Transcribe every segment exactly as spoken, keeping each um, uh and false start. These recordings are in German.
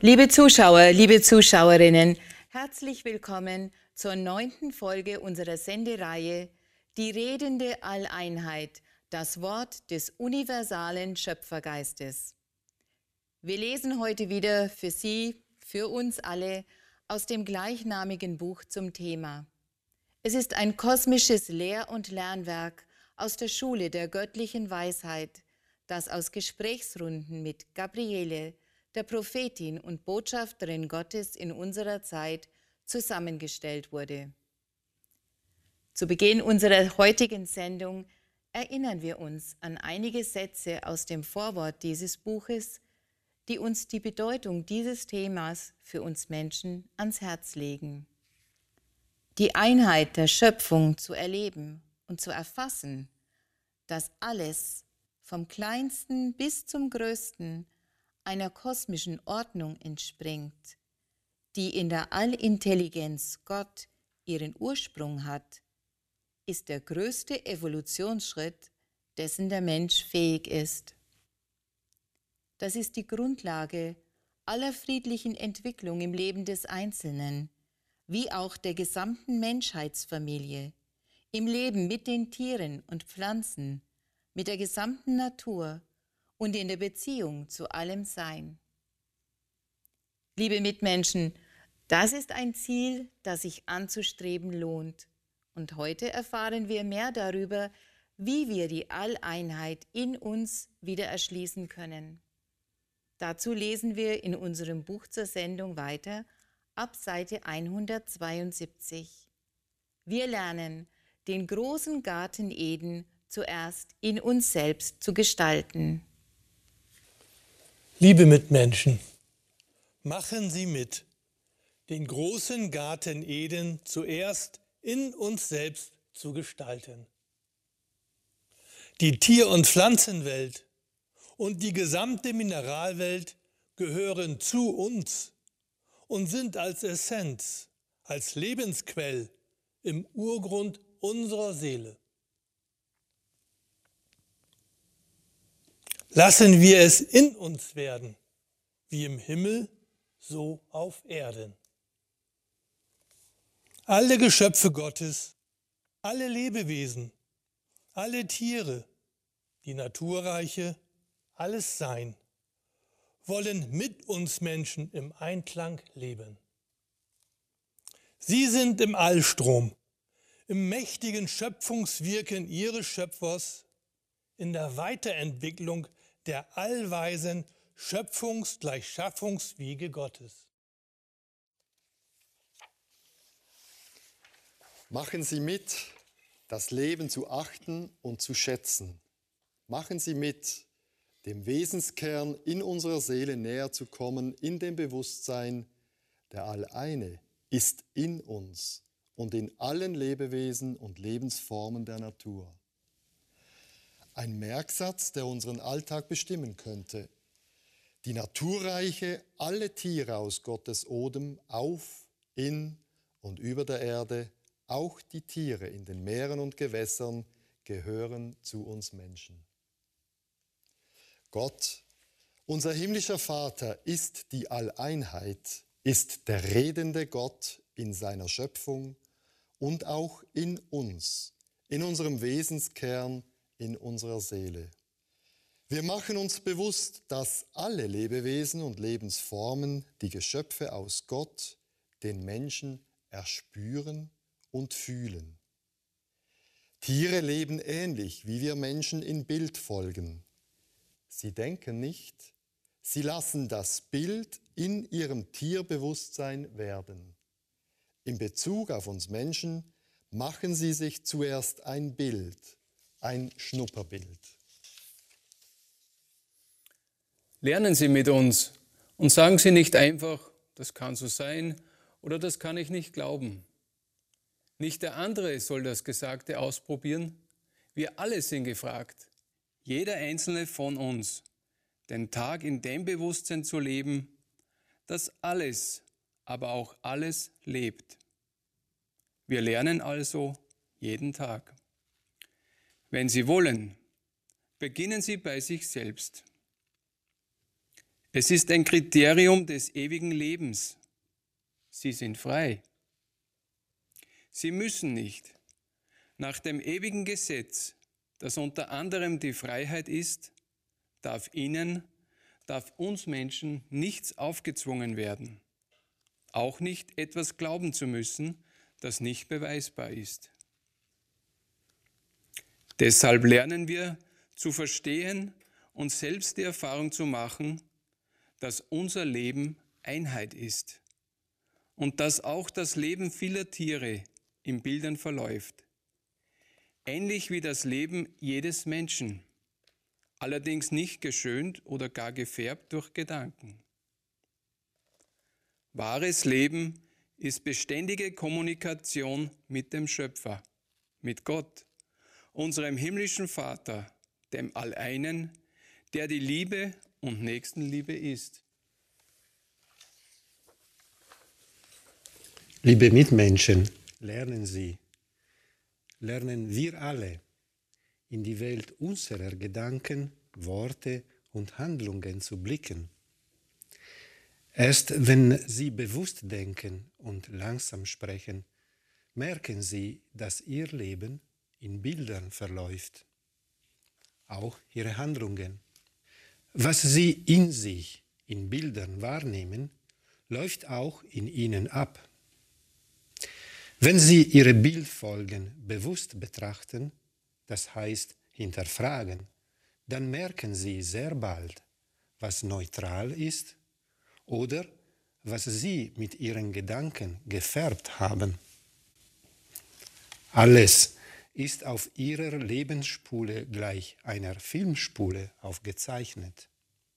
Liebe Zuschauer, liebe Zuschauerinnen, herzlich willkommen zur neunten Folge unserer Sendereihe Die redende Alleinheit, das Wort des universalen Schöpfergeistes. Wir lesen heute wieder für Sie, für uns alle, aus dem gleichnamigen Buch zum Thema. Es ist ein kosmisches Lehr- und Lernwerk aus der Schule der göttlichen Weisheit, das aus Gesprächsrunden mit Gabriele, der Prophetin und Botschafterin Gottes in unserer Zeit, zusammengestellt wurde. Zu Beginn unserer heutigen Sendung erinnern wir uns an einige Sätze aus dem Vorwort dieses Buches, die uns die Bedeutung dieses Themas für uns Menschen ans Herz legen. Die Einheit der Schöpfung zu erleben und zu erfassen, dass alles, vom Kleinsten bis zum Größten, einer kosmischen Ordnung entspringt, die in der Allintelligenz Gott ihren Ursprung hat, ist der größte Evolutionsschritt, dessen der Mensch fähig ist. Das ist die Grundlage aller friedlichen Entwicklung im Leben des Einzelnen, wie auch der gesamten Menschheitsfamilie, im Leben mit den Tieren und Pflanzen, mit der gesamten Natur und in der Beziehung zu allem Sein. Liebe Mitmenschen, das ist ein Ziel, das sich anzustreben lohnt. Und heute erfahren wir mehr darüber, wie wir die Alleinheit in uns wieder erschließen können. Dazu lesen wir in unserem Buch zur Sendung weiter, ab Seite hundertzweiundsiebzig. Wir lernen, den großen Garten Eden zuerst in uns selbst zu gestalten. Liebe Mitmenschen, machen Sie mit, den großen Garten Eden zuerst in uns selbst zu gestalten. Die Tier- und Pflanzenwelt und die gesamte Mineralwelt gehören zu uns und sind als Essenz, als Lebensquell im Urgrund unserer Seele. Lassen wir es in uns werden, wie im Himmel, so auf Erden. Alle Geschöpfe Gottes, alle Lebewesen, alle Tiere, die Naturreiche, alles Sein, wollen mit uns Menschen im Einklang leben. Sie sind im Allstrom, im mächtigen Schöpfungswirken ihres Schöpfers, in der Weiterentwicklung der allweisen Schöpfungs-gleich-Schaffungswiege Gottes. Machen Sie mit, das Leben zu achten und zu schätzen. Machen Sie mit, dem Wesenskern in unserer Seele näher zu kommen, in dem Bewusstsein, der Alleine ist in uns und in allen Lebewesen und Lebensformen der Natur. Ein Merksatz, der unseren Alltag bestimmen könnte. Die Naturreiche, alle Tiere aus Gottes Odem, auf, in und über der Erde, auch die Tiere in den Meeren und Gewässern, gehören zu uns Menschen. Gott, unser himmlischer Vater, ist die Alleinheit, ist der redende Gott in seiner Schöpfung und auch in uns, in unserem Wesenskern, in unserer Seele. Wir machen uns bewusst, dass alle Lebewesen und Lebensformen die Geschöpfe aus Gott, den Menschen, erspüren und fühlen. Tiere leben ähnlich, wie wir Menschen in Bildfolgen. Sie denken nicht, sie lassen das Bild in ihrem Tierbewusstsein werden. In Bezug auf uns Menschen machen sie sich zuerst ein Bild, ein Schnupperbild. Lernen Sie mit uns und sagen Sie nicht einfach, das kann so sein oder das kann ich nicht glauben. Nicht der andere soll das Gesagte ausprobieren. Wir alle sind gefragt, jeder einzelne von uns, den Tag in dem Bewusstsein zu leben, dass alles, aber auch alles lebt. Wir lernen also jeden Tag. Wenn Sie wollen, beginnen Sie bei sich selbst. Es ist ein Kriterium des ewigen Lebens. Sie sind frei. Sie müssen nicht. Nach dem ewigen Gesetz, das unter anderem die Freiheit ist, darf ihnen, darf uns Menschen nichts aufgezwungen werden. Auch nicht etwas glauben zu müssen, das nicht beweisbar ist. Deshalb lernen wir zu verstehen und selbst die Erfahrung zu machen, dass unser Leben Einheit ist und dass auch das Leben vieler Tiere in Bildern verläuft. Ähnlich wie das Leben jedes Menschen, allerdings nicht geschönt oder gar gefärbt durch Gedanken. Wahres Leben ist beständige Kommunikation mit dem Schöpfer, mit Gott, unserem himmlischen Vater, dem Alleinen, der die Liebe und Nächstenliebe ist. Liebe Mitmenschen, lernen Sie, lernen wir alle, in die Welt unserer Gedanken, Worte und Handlungen zu blicken. Erst wenn Sie bewusst denken und langsam sprechen, merken Sie, dass Ihr Leben in Bildern verläuft. Auch Ihre Handlungen. Was Sie in sich in Bildern wahrnehmen, läuft auch in Ihnen ab. Wenn Sie Ihre Bildfolgen bewusst betrachten, das heißt hinterfragen, dann merken Sie sehr bald, was neutral ist oder was Sie mit Ihren Gedanken gefärbt haben. Alles ist auf Ihrer Lebensspule gleich einer Filmspule aufgezeichnet.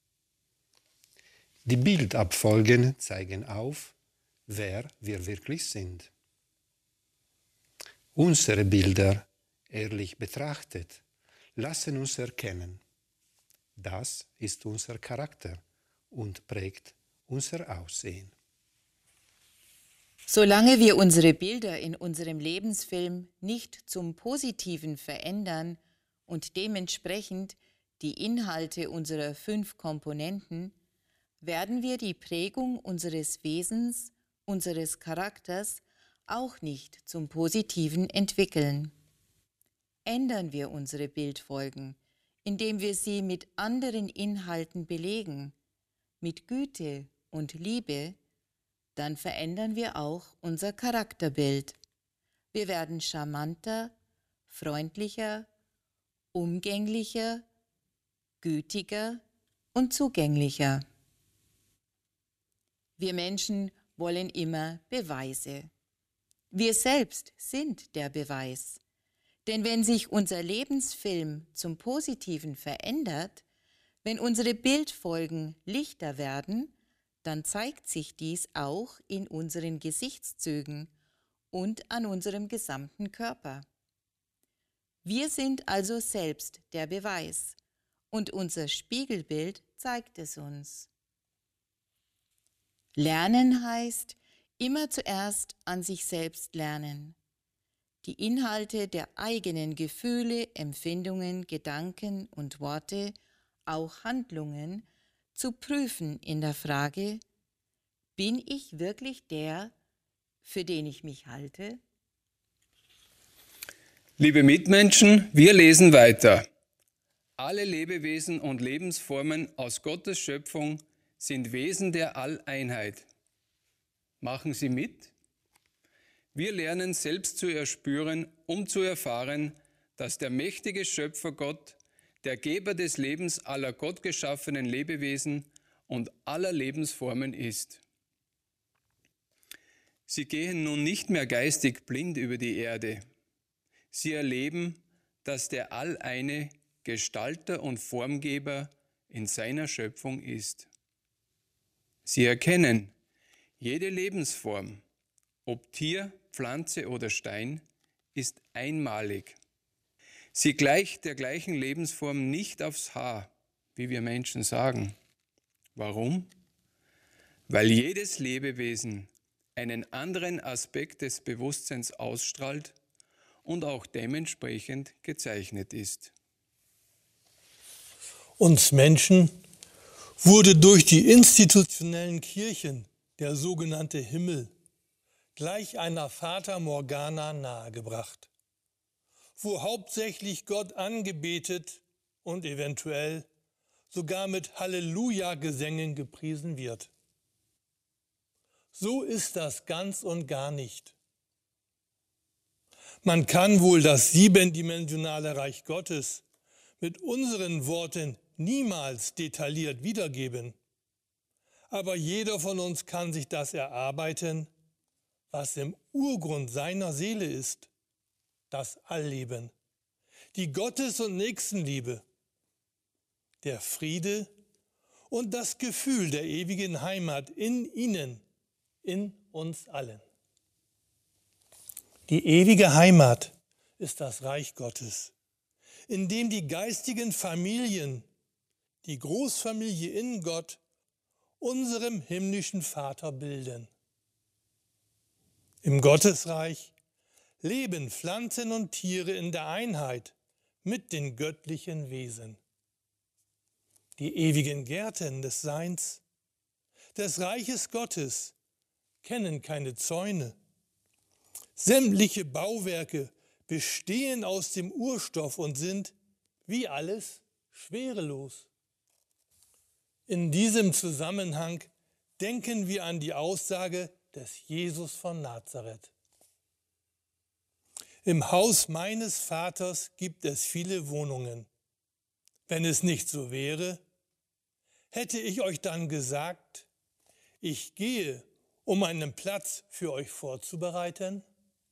Die Bildabfolgen zeigen auf, wer wir wirklich sind. Unsere Bilder, ehrlich betrachtet, lassen uns erkennen, das ist unser Charakter und prägt unser Aussehen. Solange wir unsere Bilder in unserem Lebensfilm nicht zum Positiven verändern und dementsprechend die Inhalte unserer fünf Komponenten, werden wir die Prägung unseres Wesens, unseres Charakters auch nicht zum Positiven entwickeln. Ändern wir unsere Bildfolgen, indem wir sie mit anderen Inhalten belegen, mit Güte und Liebe, dann verändern wir auch unser Charakterbild. Wir werden charmanter, freundlicher, umgänglicher, gütiger und zugänglicher. Wir Menschen wollen immer Beweise. Wir selbst sind der Beweis. Denn wenn sich unser Lebensfilm zum Positiven verändert, wenn unsere Bildfolgen lichter werden, dann zeigt sich dies auch in unseren Gesichtszügen und an unserem gesamten Körper. Wir sind also selbst der Beweis und unser Spiegelbild zeigt es uns. Lernen heißt, immer zuerst an sich selbst lernen. Die Inhalte der eigenen Gefühle, Empfindungen, Gedanken und Worte, auch Handlungen, zu prüfen in der Frage, bin ich wirklich der, für den ich mich halte? Liebe Mitmenschen, wir lesen weiter. Alle Lebewesen und Lebensformen aus Gottes Schöpfung sind Wesen der Alleinheit. Machen Sie mit? Wir lernen selbst zu erspüren, um zu erfahren, dass der mächtige Schöpfer Gott, der Geber des Lebens aller gottgeschaffenen Lebewesen und aller Lebensformen ist. Sie gehen nun nicht mehr geistig blind über die Erde. Sie erleben, dass der Alleine Gestalter und Formgeber in seiner Schöpfung ist. Sie erkennen, jede Lebensform, ob Tier, Pflanze oder Stein, ist einmalig. Sie gleicht der gleichen Lebensform nicht aufs Haar, wie wir Menschen sagen. Warum? Weil jedes Lebewesen einen anderen Aspekt des Bewusstseins ausstrahlt und auch dementsprechend gezeichnet ist. Uns Menschen wurde durch die institutionellen Kirchen der sogenannte Himmel gleich einer Fata Morgana nahegebracht, wo hauptsächlich Gott angebetet und eventuell sogar mit Halleluja-Gesängen gepriesen wird. So ist das ganz und gar nicht. Man kann wohl das siebendimensionale Reich Gottes mit unseren Worten niemals detailliert wiedergeben, aber jeder von uns kann sich das erarbeiten, was im Urgrund seiner Seele ist, das Allleben, die Gottes- und Nächstenliebe, der Friede und das Gefühl der ewigen Heimat in ihnen, in uns allen. Die ewige Heimat ist das Reich Gottes, in dem die geistigen Familien, die Großfamilie in Gott, unserem himmlischen Vater bilden. Im Gottesreich leben Pflanzen und Tiere in der Einheit mit den göttlichen Wesen. Die ewigen Gärten des Seins, des Reiches Gottes, kennen keine Zäune. Sämtliche Bauwerke bestehen aus dem Urstoff und sind, wie alles, schwerelos. In diesem Zusammenhang denken wir an die Aussage des Jesus von Nazareth. Im Haus meines Vaters gibt es viele Wohnungen. Wenn es nicht so wäre, hätte ich euch dann gesagt, ich gehe, um einen Platz für euch vorzubereiten?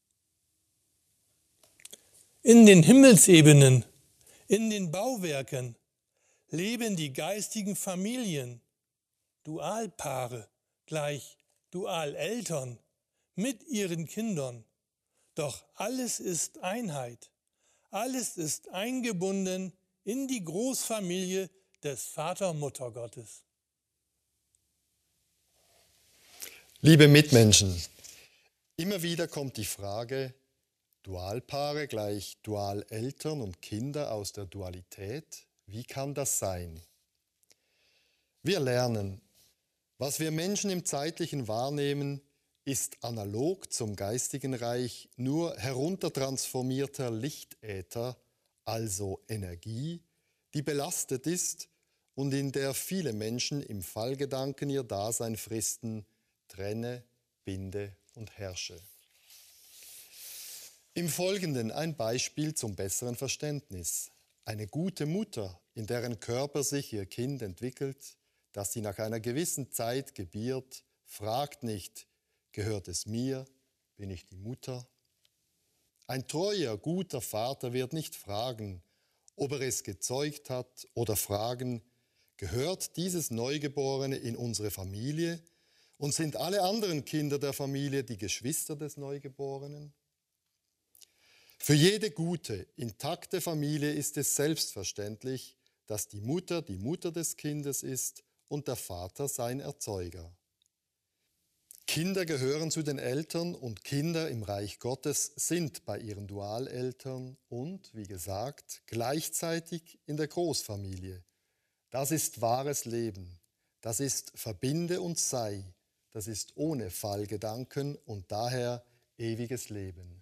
In den Himmelsebenen, in den Bauwerken leben die geistigen Familien, Dualpaare, gleich Dualeltern, mit ihren Kindern. Doch alles ist Einheit, alles ist eingebunden in die Großfamilie des Vater-Mutter-Gottes. Liebe Mitmenschen, immer wieder kommt die Frage, Dualpaare gleich Dualeltern und Kinder aus der Dualität, wie kann das sein? Wir lernen, was wir Menschen im Zeitlichen wahrnehmen, ist analog zum geistigen Reich nur heruntertransformierter Lichtäther, also Energie, die belastet ist und in der viele Menschen im Fallgedanken ihr Dasein fristen, trenne, binde und herrsche. Im Folgenden ein Beispiel zum besseren Verständnis. Eine gute Mutter, in deren Körper sich ihr Kind entwickelt, das sie nach einer gewissen Zeit gebiert, fragt nicht, gehört es mir, bin ich die Mutter? Ein treuer, guter Vater wird nicht fragen, ob er es gezeugt hat, oder fragen, gehört dieses Neugeborene in unsere Familie und sind alle anderen Kinder der Familie die Geschwister des Neugeborenen? Für jede gute, intakte Familie ist es selbstverständlich, dass die Mutter die Mutter des Kindes ist und der Vater sein Erzeuger. Kinder gehören zu den Eltern und Kinder im Reich Gottes sind bei ihren Dualeltern und, wie gesagt, gleichzeitig in der Großfamilie. Das ist wahres Leben, das ist Verbinde und Sei, das ist ohne Fallgedanken und daher ewiges Leben.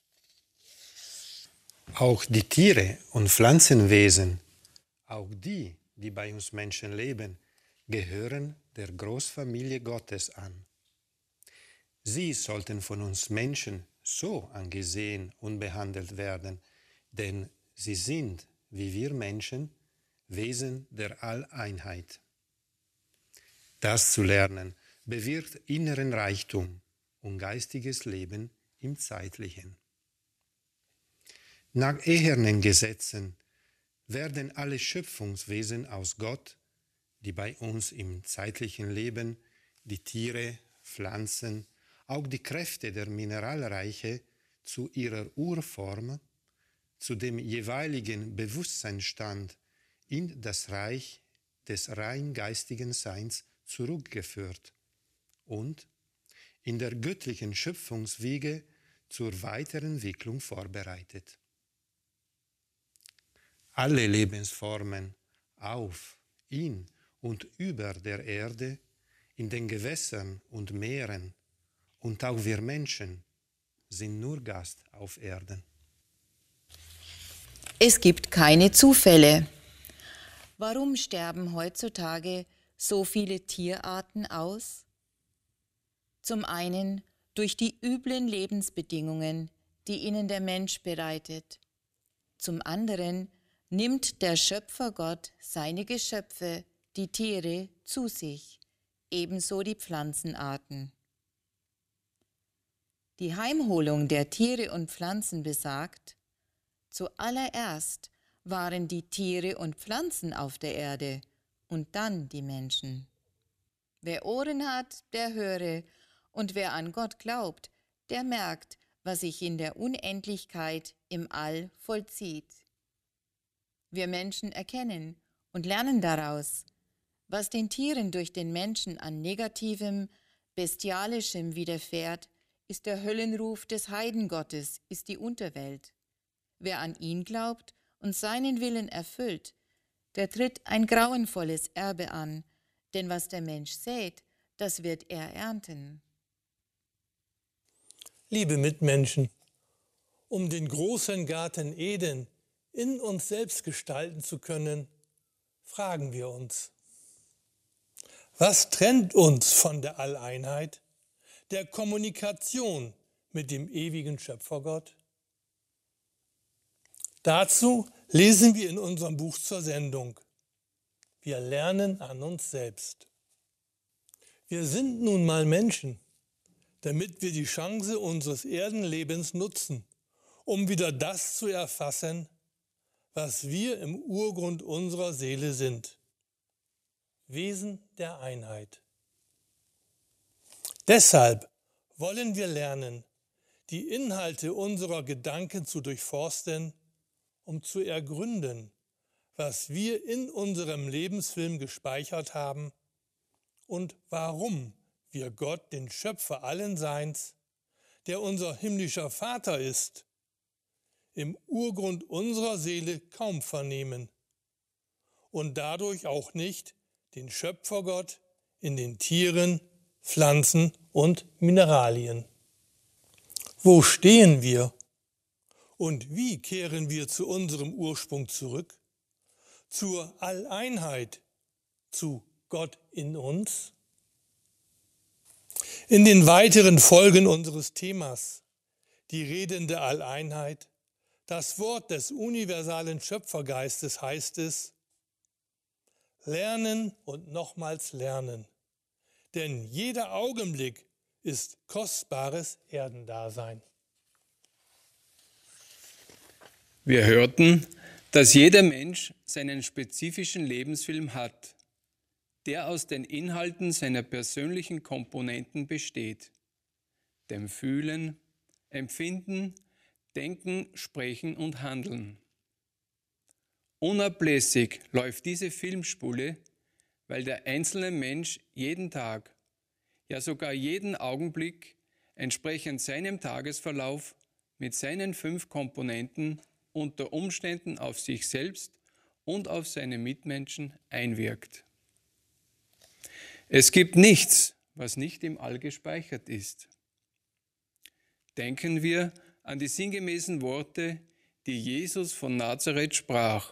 Auch die Tiere und Pflanzenwesen, auch die, die bei uns Menschen leben, gehören der Großfamilie Gottes an. Sie sollten von uns Menschen so angesehen und behandelt werden, denn sie sind, wie wir Menschen, Wesen der Alleinheit. Das zu lernen bewirkt inneren Reichtum und geistiges Leben im Zeitlichen. Nach ehernen Gesetzen werden alle Schöpfungswesen aus Gott, die bei uns im zeitlichen Leben, die Tiere, Pflanzen, auch die Kräfte der Mineralreiche zu ihrer Urform, zu dem jeweiligen Bewusstseinsstand in das Reich des rein geistigen Seins zurückgeführt und in der göttlichen Schöpfungswiege zur Weiterentwicklung vorbereitet. Alle Lebensformen auf, in und über der Erde, in den Gewässern und Meeren, und auch wir Menschen sind nur Gast auf Erden. Es gibt keine Zufälle. Warum sterben heutzutage so viele Tierarten aus? Zum einen durch die üblen Lebensbedingungen, die ihnen der Mensch bereitet. Zum anderen nimmt der Schöpfergott seine Geschöpfe, die Tiere, zu sich, ebenso die Pflanzenarten. Die Heimholung der Tiere und Pflanzen besagt, zuallererst waren die Tiere und Pflanzen auf der Erde und dann die Menschen. Wer Ohren hat, der höre, und wer an Gott glaubt, der merkt, was sich in der Unendlichkeit im All vollzieht. Wir Menschen erkennen und lernen daraus, was den Tieren durch den Menschen an Negativem, Bestialischem widerfährt, ist der Höllenruf des Heidengottes, ist die Unterwelt. Wer an ihn glaubt und seinen Willen erfüllt, der tritt ein grauenvolles Erbe an, denn was der Mensch sät, das wird er ernten. Liebe Mitmenschen, um den großen Garten Eden in uns selbst gestalten zu können, fragen wir uns: Was trennt uns von der Alleinheit, der Kommunikation mit dem ewigen Schöpfergott? Dazu lesen wir in unserem Buch zur Sendung: Wir lernen an uns selbst. Wir sind nun mal Menschen, damit wir die Chance unseres Erdenlebens nutzen, um wieder das zu erfassen, was wir im Urgrund unserer Seele sind: Wesen der Einheit. Deshalb wollen wir lernen, die Inhalte unserer Gedanken zu durchforsten, um zu ergründen, was wir in unserem Lebensfilm gespeichert haben und warum wir Gott, den Schöpfer allen Seins, der unser himmlischer Vater ist, im Urgrund unserer Seele kaum vernehmen und dadurch auch nicht den Schöpfergott in den Tieren, Pflanzen und Mineralien. Wo stehen wir und wie kehren wir zu unserem Ursprung zurück? Zur Alleinheit, zu Gott in uns? In den weiteren Folgen unseres Themas, die redende Alleinheit, das Wort des universalen Schöpfergeistes, heißt es: Lernen und nochmals lernen, denn jeder Augenblick ist kostbares Erdendasein. Wir hörten, dass jeder Mensch seinen spezifischen Lebensfilm hat, der aus den Inhalten seiner persönlichen Komponenten besteht: dem Fühlen, Empfinden, Denken, Sprechen und Handeln. Unablässig läuft diese Filmspule, weil der einzelne Mensch jeden Tag, ja sogar jeden Augenblick entsprechend seinem Tagesverlauf mit seinen fünf Komponenten unter Umständen auf sich selbst und auf seine Mitmenschen einwirkt. Es gibt nichts, was nicht im All gespeichert ist. Denken wir an die sinngemäßen Worte, die Jesus von Nazareth sprach: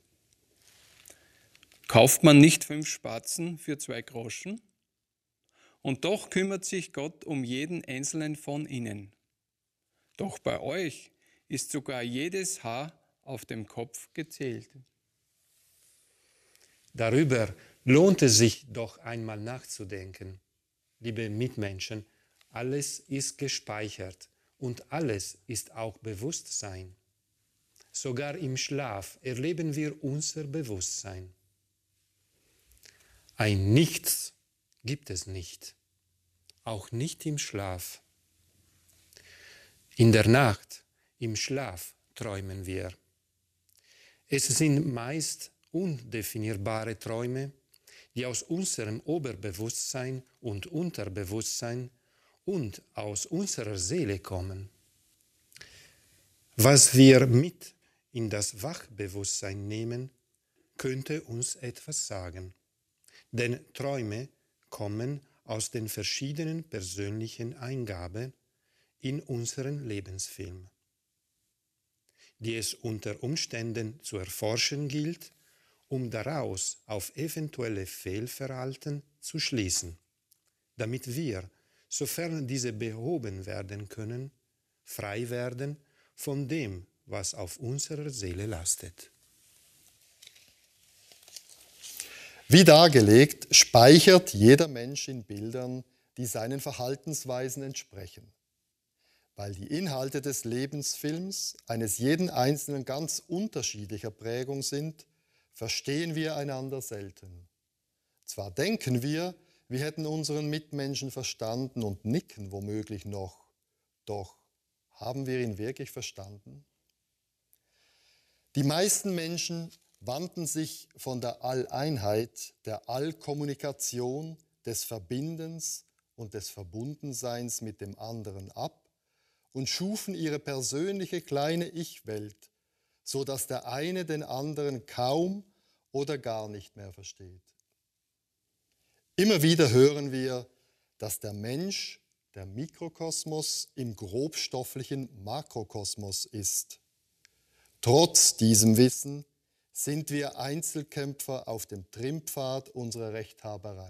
Kauft man nicht fünf Spatzen für zwei Groschen? Und doch kümmert sich Gott um jeden einzelnen von ihnen. Doch bei euch ist sogar jedes Haar auf dem Kopf gezählt. Darüber lohnt es sich doch einmal nachzudenken. Liebe Mitmenschen, alles ist gespeichert und alles ist auch Bewusstsein. Sogar im Schlaf erleben wir unser Bewusstsein. Ein Nichts gibt es nicht, auch nicht im Schlaf. In der Nacht, im Schlaf träumen wir. Es sind meist undefinierbare Träume, die aus unserem Oberbewusstsein und Unterbewusstsein und aus unserer Seele kommen. Was wir mit in das Wachbewusstsein nehmen, könnte uns etwas sagen. Denn Träume kommen aus den verschiedenen persönlichen Eingaben in unseren Lebensfilm, die es unter Umständen zu erforschen gilt, um daraus auf eventuelle Fehlverhalten zu schließen, damit wir, sofern diese behoben werden können, frei werden von dem, was auf unserer Seele lastet. Wie dargelegt, speichert jeder Mensch in Bildern, die seinen Verhaltensweisen entsprechen. Weil die Inhalte des Lebensfilms eines jeden Einzelnen ganz unterschiedlicher Prägung sind, verstehen wir einander selten. Zwar denken wir, wir hätten unseren Mitmenschen verstanden und nicken womöglich noch, doch haben wir ihn wirklich verstanden? Die meisten Menschen wandten sich von der Alleinheit, der Allkommunikation, des Verbindens und des Verbundenseins mit dem anderen ab und schufen ihre persönliche kleine Ich-Welt, so dass der eine den anderen kaum oder gar nicht mehr versteht. Immer wieder hören wir, dass der Mensch der Mikrokosmos im grobstofflichen Makrokosmos ist. Trotz diesem Wissen sind wir Einzelkämpfer auf dem Trimpfad unserer Rechthaberei.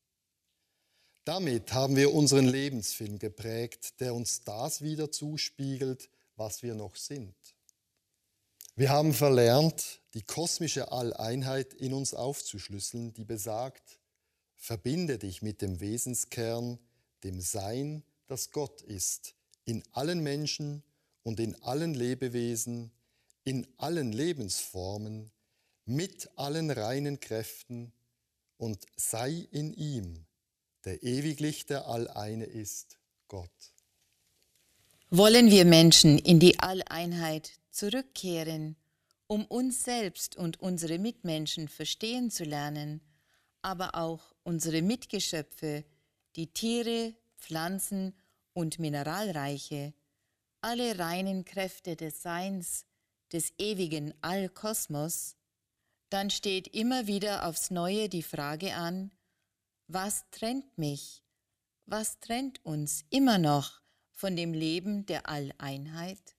Damit haben wir unseren Lebensfilm geprägt, der uns das wieder zuspiegelt, was wir noch sind. Wir haben verlernt, die kosmische Alleinheit in uns aufzuschlüsseln, die besagt, verbinde dich mit dem Wesenskern, dem Sein, das Gott ist, in allen Menschen und in allen Lebewesen, in allen Lebensformen, mit allen reinen Kräften und sei in ihm, der ewiglich der Alleine ist, Gott. Wollen wir Menschen in die Alleinheit zurückkehren, um uns selbst und unsere Mitmenschen verstehen zu lernen, aber auch unsere Mitgeschöpfe, die Tiere, Pflanzen und Mineralreiche, alle reinen Kräfte des Seins, des ewigen Allkosmos, dann steht immer wieder aufs Neue die Frage an, was trennt mich, was trennt uns immer noch von dem Leben der Alleinheit?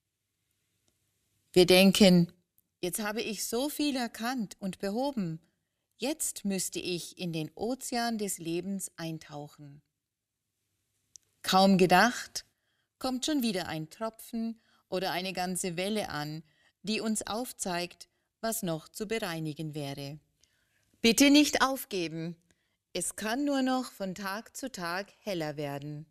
Wir denken, jetzt habe ich so viel erkannt und behoben, jetzt müsste ich in den Ozean des Lebens eintauchen. Kaum gedacht, kommt schon wieder ein Tropfen oder eine ganze Welle an, die uns aufzeigt, was noch zu bereinigen wäre. Bitte nicht aufgeben, es kann nur noch von Tag zu Tag heller werden.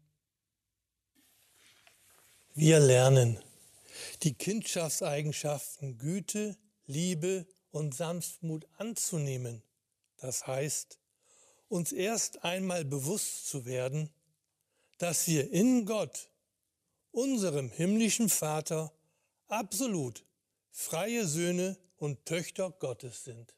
Wir lernen die Kindschaftseigenschaften Güte, Liebe und Sanftmut anzunehmen. Das heißt, uns erst einmal bewusst zu werden, dass wir in Gott, unserem himmlischen Vater, absolut freie Söhne und Töchter Gottes sind.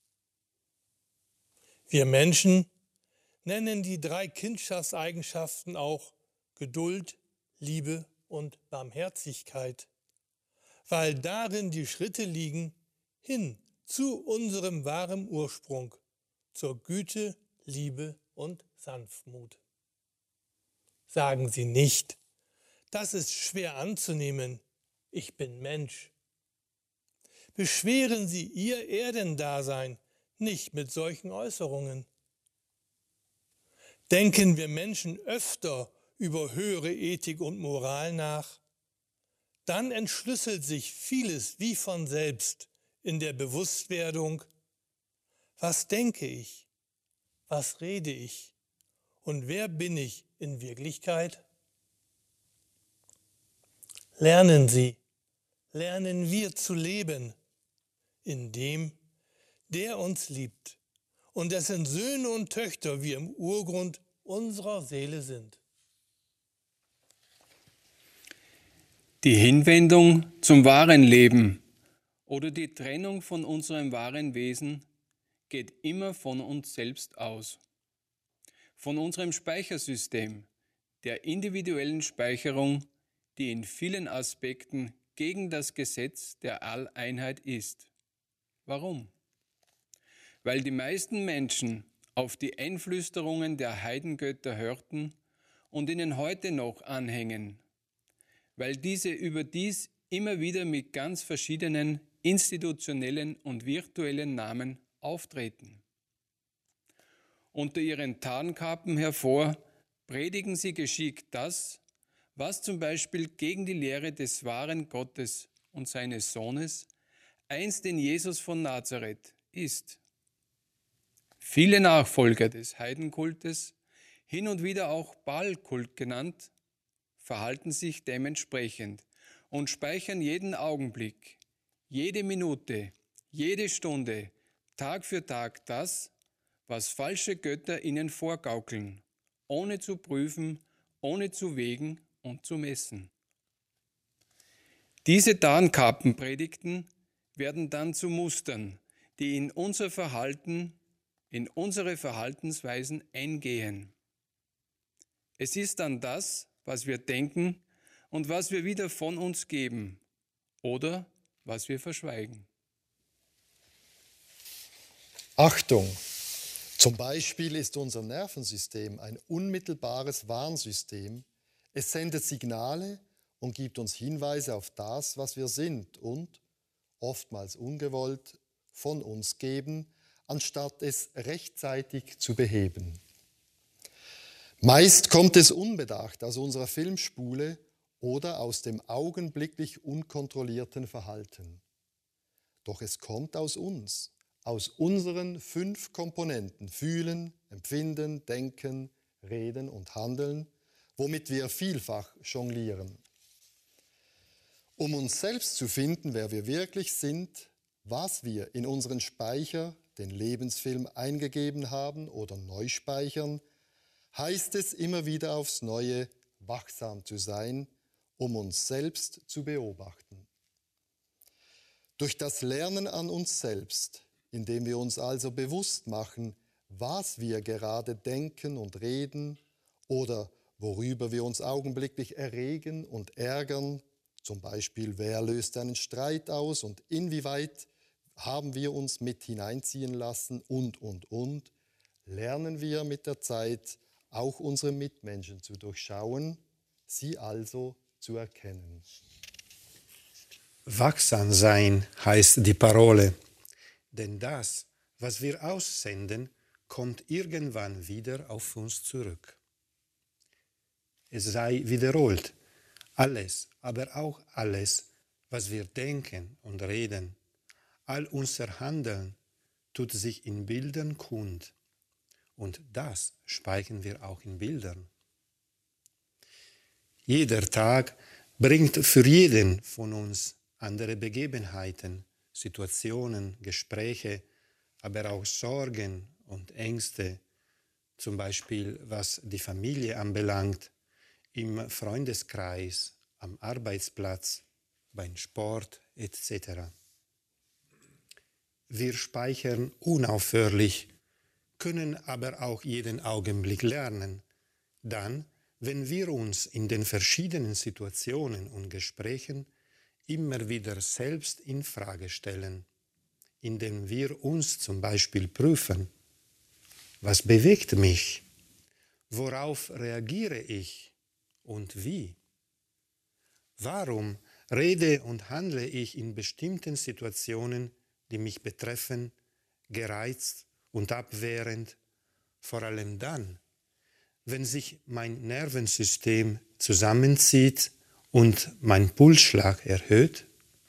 Wir Menschen nennen die drei Kindschaftseigenschaften auch Geduld, Liebe und Barmherzigkeit, weil darin die Schritte liegen hin zu unserem wahren Ursprung, zur Güte, Liebe und Sanftmut. Sagen Sie nicht, das ist schwer anzunehmen, ich bin Mensch. Beschweren Sie Ihr Erdendasein nicht mit solchen Äußerungen. Denken wir Menschen öfter über höhere Ethik und Moral nach, dann entschlüsselt sich vieles wie von selbst in der Bewusstwerdung, was denke ich, was rede ich und wer bin ich in Wirklichkeit? Lernen Sie, lernen wir zu leben in dem, der uns liebt und dessen Söhne und Töchter wir im Urgrund unserer Seele sind. Die Hinwendung zum wahren Leben oder die Trennung von unserem wahren Wesen geht immer von uns selbst aus. Von unserem Speichersystem, der individuellen Speicherung, die in vielen Aspekten gegen das Gesetz der Alleinheit ist. Warum? Weil die meisten Menschen auf die Einflüsterungen der Heidengötter hörten und ihnen heute noch anhängen, weil diese überdies immer wieder mit ganz verschiedenen institutionellen und virtuellen Namen auftreten. Unter ihren Tarnkappen hervor predigen sie geschickt das, was zum Beispiel gegen die Lehre des wahren Gottes und seines Sohnes, einst den Jesus von Nazareth, ist. Viele Nachfolger des Heidenkultes, hin und wieder auch Baalkult genannt, verhalten sich dementsprechend und speichern jeden Augenblick, jede Minute, jede Stunde, Tag für Tag das, was falsche Götter ihnen vorgaukeln, ohne zu prüfen, ohne zu wägen und zu messen. Diese Tarnkappenpredigten werden dann zu Mustern, die in unser Verhalten, in unsere Verhaltensweisen eingehen. Es ist dann das, was wir denken und was wir wieder von uns geben oder was wir verschweigen. Achtung! Zum Beispiel ist unser Nervensystem ein unmittelbares Warnsystem. Es sendet Signale und gibt uns Hinweise auf das, was wir sind und, oftmals ungewollt, von uns geben, anstatt es rechtzeitig zu beheben. Meist kommt es unbedacht aus unserer Filmspule oder aus dem augenblicklich unkontrollierten Verhalten. Doch es kommt aus uns. Aus unseren fünf Komponenten Fühlen, Empfinden, Denken, Reden und Handeln, womit wir vielfach jonglieren. Um uns selbst zu finden, wer wir wirklich sind, was wir in unseren Speicher, den Lebensfilm, eingegeben haben oder neu speichern, heißt es immer wieder aufs Neue, wachsam zu sein, um uns selbst zu beobachten. Durch das Lernen an uns selbst, indem wir uns also bewusst machen, was wir gerade denken und reden oder worüber wir uns augenblicklich erregen und ärgern, zum Beispiel, wer löst einen Streit aus und inwieweit haben wir uns mit hineinziehen lassen und, und, und, lernen wir mit der Zeit auch unsere Mitmenschen zu durchschauen, sie also zu erkennen. Wachsam sein heißt die Parole. Denn das, was wir aussenden, kommt irgendwann wieder auf uns zurück. Es sei wiederholt, alles, aber auch alles, was wir denken und reden, all unser Handeln tut sich in Bildern kund. Und das speichern wir auch in Bildern. Jeder Tag bringt für jeden von uns andere Begebenheiten, Situationen, Gespräche, aber auch Sorgen und Ängste, zum Beispiel was die Familie anbelangt, im Freundeskreis, am Arbeitsplatz, beim Sport et cetera. Wir speichern unaufhörlich, können aber auch jeden Augenblick lernen, dann, wenn wir uns in den verschiedenen Situationen und Gesprächen immer wieder selbst in Frage stellen, indem wir uns zum Beispiel prüfen, was bewegt mich, worauf reagiere ich und wie, warum rede und handle ich in bestimmten Situationen, die mich betreffen, gereizt und abwehrend, vor allem dann, wenn sich mein Nervensystem zusammenzieht und mein Pulsschlag erhöht?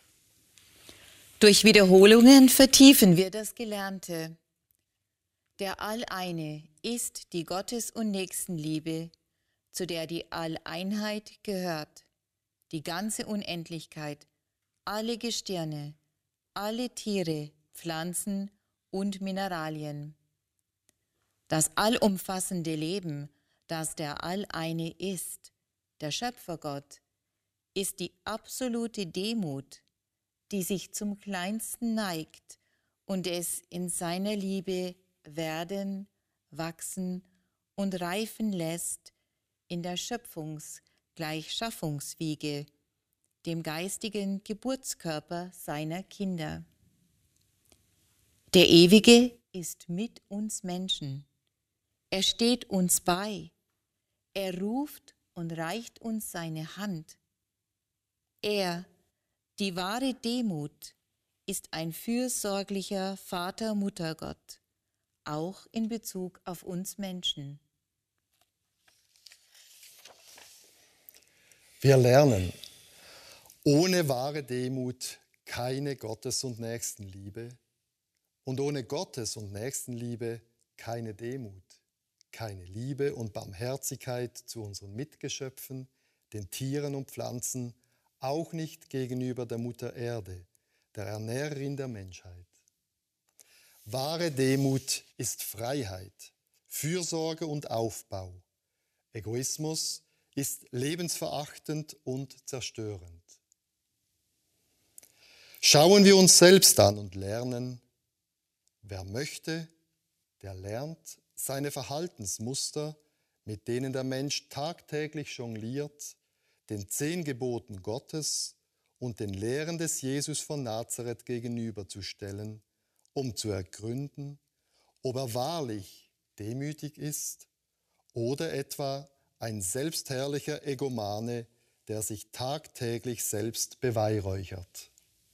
Durch Wiederholungen vertiefen wir das Gelernte. Der Alleine ist die Gottes- und Nächstenliebe, zu der die Alleinheit gehört, die ganze Unendlichkeit, alle Gestirne, alle Tiere, Pflanzen und Mineralien. Das allumfassende Leben, das der Alleine ist, der Schöpfergott, ist die absolute Demut, die sich zum Kleinsten neigt und es in seiner Liebe werden, wachsen und reifen lässt in der Schöpfungs-Gleichschaffungswiege, dem geistigen Geburtskörper seiner Kinder. Der Ewige ist mit uns Menschen, Er steht uns bei. Er ruft und reicht uns seine Hand. Er, die wahre Demut, ist ein fürsorglicher Vater-Mutter-Gott, auch in Bezug auf uns Menschen. Wir lernen, ohne wahre Demut keine Gottes- und Nächstenliebe und ohne Gottes- und Nächstenliebe keine Demut, keine Liebe und Barmherzigkeit zu unseren Mitgeschöpfen, den Tieren und Pflanzen, auch nicht gegenüber der Mutter Erde, der Ernährerin der Menschheit. Wahre Demut ist Freiheit, Fürsorge und Aufbau. Egoismus ist lebensverachtend und zerstörend. Schauen wir uns selbst an und lernen, wer möchte, der lernt seine Verhaltensmuster, mit denen der Mensch tagtäglich jongliert, den zehn Geboten Gottes und den Lehren des Jesus von Nazareth gegenüberzustellen, um zu ergründen, ob er wahrlich demütig ist oder etwa ein selbstherrlicher Egomane, der sich tagtäglich selbst beweihräuchert.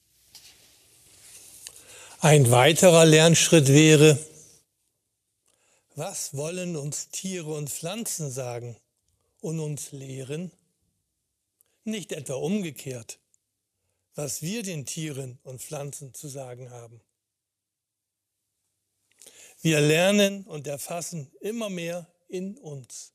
Ein weiterer Lernschritt wäre, was wollen uns Tiere und Pflanzen sagen und uns lehren? Nicht etwa umgekehrt, was wir den Tieren und Pflanzen zu sagen haben. Wir lernen und erfassen immer mehr in uns.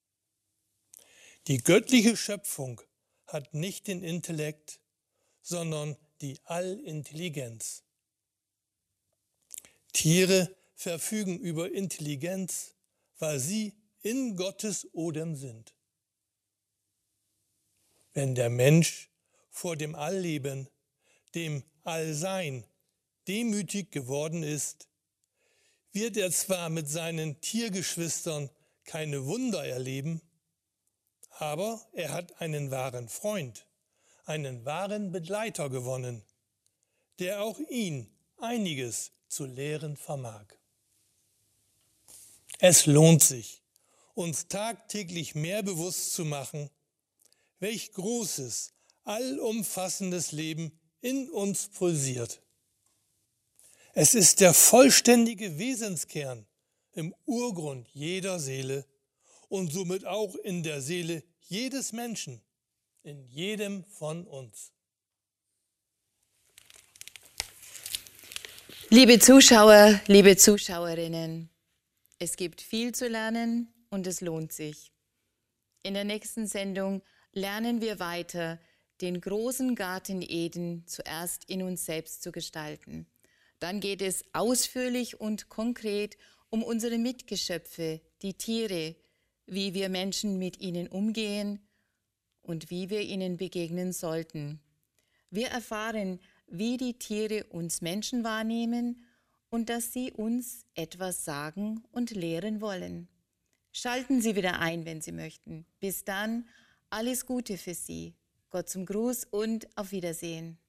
Die göttliche Schöpfung hat nicht den Intellekt, sondern die Allintelligenz. Tiere verfügen über Intelligenz, weil sie in Gottes Odem sind. Wenn der Mensch vor dem Allleben, dem Allsein, demütig geworden ist, wird er zwar mit seinen Tiergeschwistern keine Wunder erleben, aber er hat einen wahren Freund, einen wahren Begleiter gewonnen, der auch ihn einiges zu lehren vermag. Es lohnt sich, uns tagtäglich mehr bewusst zu machen, welch großes, allumfassendes Leben in uns pulsiert. Es ist der vollständige Wesenskern im Urgrund jeder Seele und somit auch in der Seele jedes Menschen, in jedem von uns. Liebe Zuschauer, liebe Zuschauerinnen, es gibt viel zu lernen und es lohnt sich. In der nächsten Sendung lernen wir weiter, den großen Garten Eden zuerst in uns selbst zu gestalten. Dann geht es ausführlich und konkret um unsere Mitgeschöpfe, die Tiere, wie wir Menschen mit ihnen umgehen und wie wir ihnen begegnen sollten. Wir erfahren, wie die Tiere uns Menschen wahrnehmen und dass sie uns etwas sagen und lehren wollen. Schalten Sie wieder ein, wenn Sie möchten. Bis dann, alles Gute für Sie. Gott zum Gruß und auf Wiedersehen.